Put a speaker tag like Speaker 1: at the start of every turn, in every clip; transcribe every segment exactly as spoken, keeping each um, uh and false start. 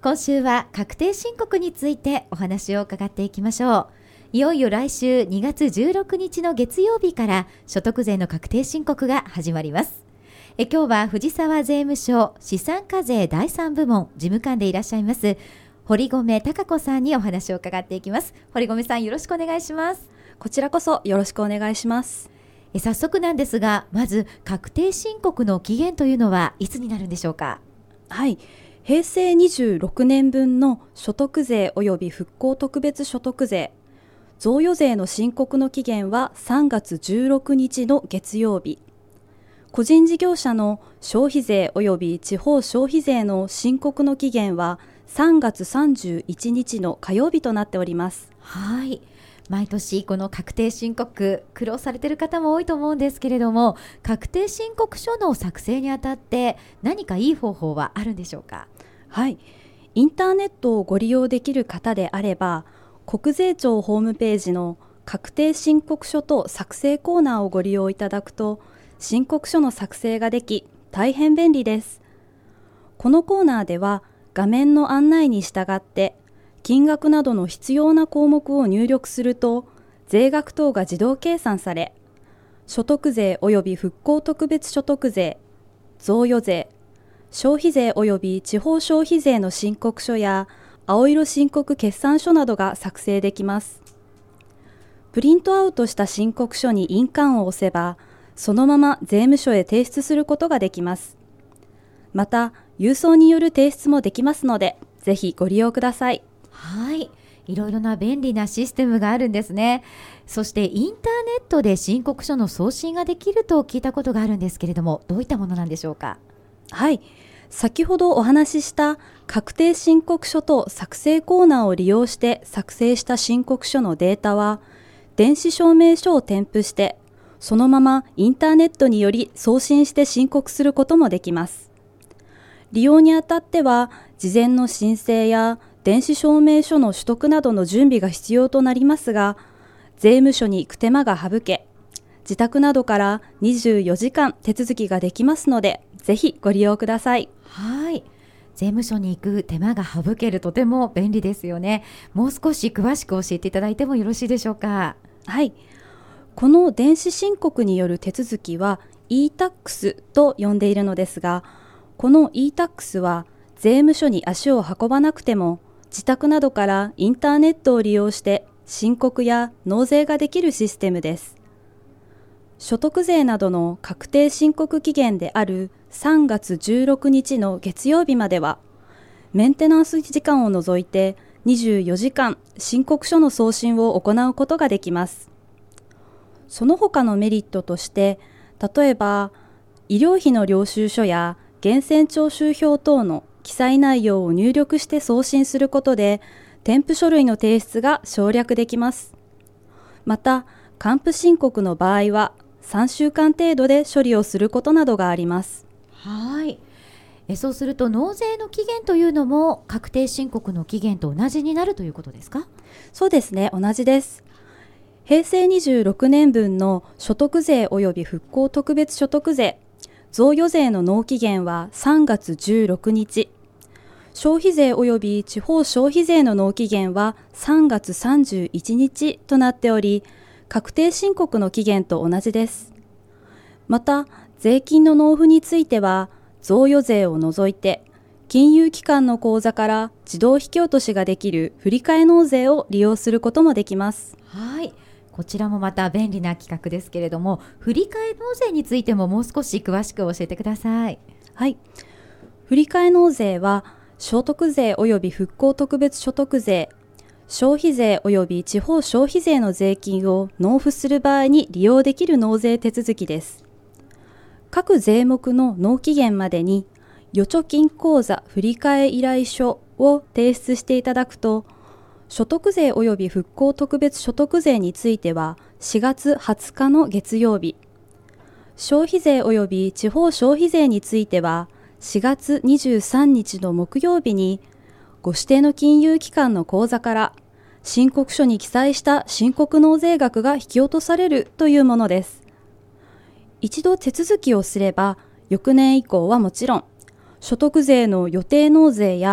Speaker 1: 今週は確定申告についてお話を伺っていきましょう。いよいよ来週にがつじゅうろくにちの月曜日から所得税の確定申告が始まります。え今日は藤沢税務署資産課税だいさん部門事務官でいらっしゃいます堀米貴子さんにお話を伺っていきます。堀米さん、よろしくお願いします。
Speaker 2: こちらこそよろしくお願いします。
Speaker 1: え早速なんですが、まず確定申告の期限というのはいつになるんでしょうか？
Speaker 2: はい、へいせいにじゅうろくねんぶんの所得税及び復興特別所得税、贈与税の申告の期限はさんがつじゅうろくにちの月曜日、個人事業者の消費税及び地方消費税の申告の期限はさんがつさんじゅういちにちの火曜日となっております。
Speaker 1: はい、毎年この確定申告苦労されている方も多いと思うんですけれども、確定申告書の作成にあたって何かいい方法はあるんでしょうか？
Speaker 2: はい、インターネットをご利用できる方であれば、国税庁ホームページの確定申告書と作成コーナーをご利用いただくと、申告書の作成ができ大変便利です。このコーナーでは画面の案内に従って金額などの必要な項目を入力すると、税額等が自動計算され、所得税及び復興特別所得税、贈与税、消費税及び地方消費税の申告書や青色申告決算書などが作成できます。プリントアウトした申告書に印鑑を押せば、そのまま税務署へ提出することができます。また、郵送による提出もできますので、ぜひご利用ください。
Speaker 1: はい、いろいろな便利なシステムがあるんですね。そしてインターネットで申告書の送信ができると聞いたことがあるんですけれども、どういったものなんでしょうか？
Speaker 2: はい、先ほどお話しした確定申告書と作成コーナーを利用して作成した申告書のデータは、電子証明書を添付してそのままインターネットにより送信して申告することもできます。利用にあたっては、事前の申請や電子証明書の取得などの準備が必要となりますが、税務署に行く手間が省け、自宅などからにじゅうよじかん手続きができますので、ぜひご利用ください。
Speaker 1: はい、税務署に行く手間が省ける、とても便利ですよね。もう少し詳しく教えていただいてもよろしいでしょうか？
Speaker 2: はい、この電子申告による手続きは イータックス と呼んでいるのですが、この イータックス は税務署に足を運ばなくても、自宅などからインターネットを利用して申告や納税ができるシステムです。所得税などの確定申告期限であるさんがつじゅうろくにちの月曜日までは、メンテナンス時間を除いてにじゅうよじかん申告書の送信を行うことができます。その他のメリットとして、例えば医療費の領収書や源泉徴収票等の記載内容を入力して送信することで、添付書類の提出が省略できます。また、還付申告の場合はさんしゅうかん程度で処理をすることなどがあります。
Speaker 1: はい、えそうすると納税の期限というのも確定申告の期限と同じになるということですか？
Speaker 2: そうですね、同じです。へいせいにじゅうろくねんぶんの所得税及び復興特別所得税、贈与税の納期限はさんがつじゅうろくにち、消費税及び地方消費税の納期限はさんがつさんじゅういちにちとなっており、確定申告の期限と同じです。また、税金の納付については、贈与税を除いて、金融機関の口座から自動引き落としができる振替納税を利用することもできます。
Speaker 1: はい、こちらもまた便利な企画ですけれども、振替納税についてももう少し詳しく教えてください。
Speaker 2: はい、振替納税は所得税及び復興特別所得税、消費税及び地方消費税の税金を納付する場合に利用できる納税手続きです。各税目の納期限までに預貯金口座振替依頼書を提出していただくと、所得税及び復興特別所得税についてはしがつはつかの月曜日、消費税及び地方消費税についてはしがつにじゅうさんにちの木曜日に、ご指定の金融機関の口座から申告書に記載した申告納税額が引き落とされるというものです。一度手続きをすれば、翌年以降はもちろん、所得税の予定納税や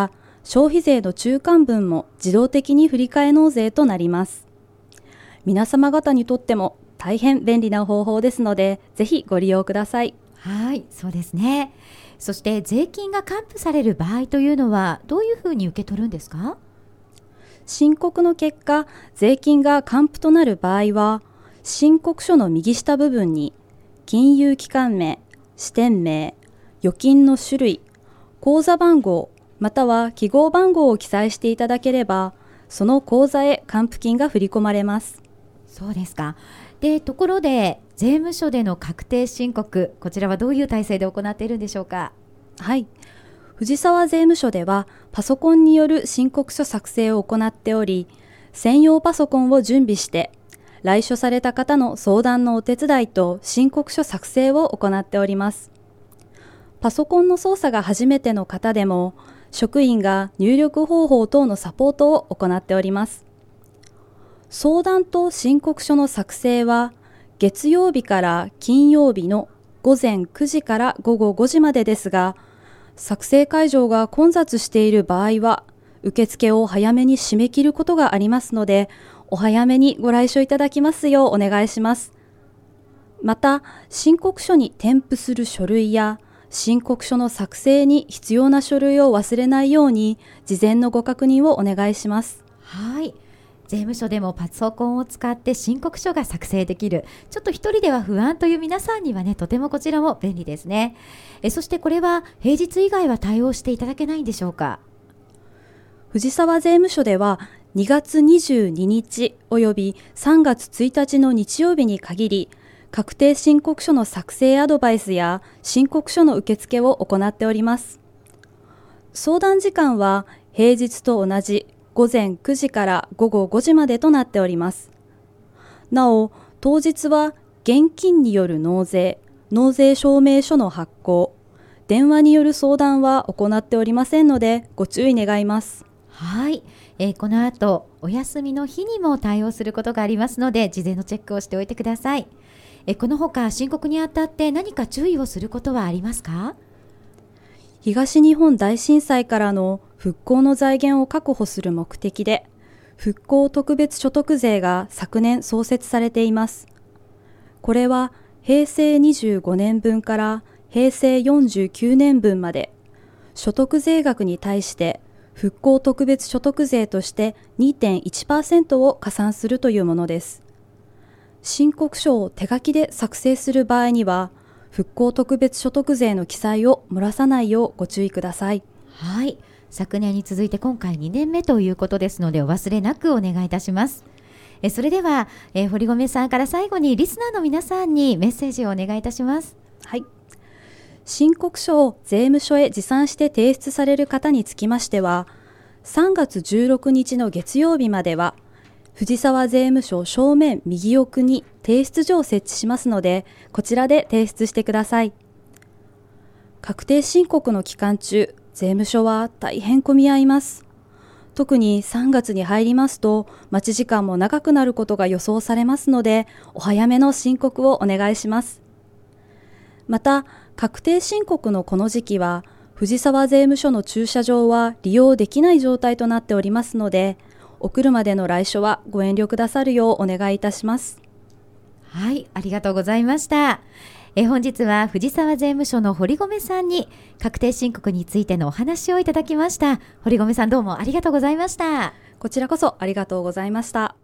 Speaker 2: 消費税の中間分も自動的に振り替え納税となります。皆様方にとっても大変便利な方法ですので、ぜひご利用ください。
Speaker 1: はい、そうですね。そして税金が還付される場合というのはどういうふうに受け取るんですか？
Speaker 2: 申告の結果、税金が還付となる場合は、申告書の右下部分に金融機関名、支店名、預金の種類、口座番号または記号番号を記載していただければ、その口座へ還付金が振り込まれます。
Speaker 1: そうですか。で、ところで税務署での確定申告、こちらはどういう体制で行っているんでしょうか？
Speaker 2: はい。藤沢税務署ではパソコンによる申告書作成を行っており、専用パソコンを準備して来所された方の相談のお手伝いと申告書作成を行っております。パソコンの操作が初めての方でも職員が入力方法等のサポートを行っております。相談と申告書の作成は月曜日から金曜日の午前くじから午後ごじまでですが、作成会場が混雑している場合は受付を早めに締め切ることがありますので、お早めにご来所いただきますようお願いします。また、申告書に添付する書類や申告書の作成に必要な書類を忘れないように事前のご確認をお願いします。
Speaker 1: はい。税務署でもパソコンを使って申告書が作成できる、ちょっと一人では不安という皆さんにはね、とてもこちらも便利ですね。えそしてこれは平日以外は対応していただけないんでしょうか？
Speaker 2: 藤沢税務署ではにがつにじゅうににちおよびさんがつついたちの日曜日に限り、確定申告書の作成アドバイスや申告書の受付を行っております。相談時間は平日と同じ午前くじから午後ごじまでとなっております。なお、当日は現金による納税、納税証明書の発行、電話による相談は行っておりませんのでご注意願います。
Speaker 1: はい、えー、この後お休みの日にも対応することがありますので、事前のチェックをしておいてください。えー、このほか申告にあたって何か注意をすることはありますか？
Speaker 2: 東日本大震災からの復興の財源を確保する目的で、復興特別所得税が昨年創設されています。これはへいせいにじゅうごねんぶんからへいせいよんじゅうきゅうねんぶんまで、所得税額に対して復興特別所得税として にてんいちパーセント を加算するというものです。申告書を手書きで作成する場合には、復興特別所得税の記載を漏らさないようご注意ください。
Speaker 1: はい、昨年に続いて今回にねんめということですので、お忘れなくお願いいたします。えそれでは、え堀米さんから最後にリスナーの皆さんにメッセージをお願いいたします。
Speaker 2: はい。申告書を税務署へ持参して提出される方につきましては、さんがつじゅうろくにちの月曜日までは藤沢税務署正面右奥に提出所を設置しますので、こちらで提出してください。確定申告の期間中、税務署は大変混み合います。特にさんがつに入りますと、待ち時間も長くなることが予想されますので、お早めの申告をお願いします。また、確定申告のこの時期は、藤沢税務署の駐車場は利用できない状態となっておりますので、お車での来所はご遠慮くださるようお願いいたします。
Speaker 1: はい、ありがとうございました。え本日は藤沢税務署の堀米さんに確定申告についてのお話をいただきました。堀米さん、どうもありがとうございました。
Speaker 2: こちらこそありがとうございました。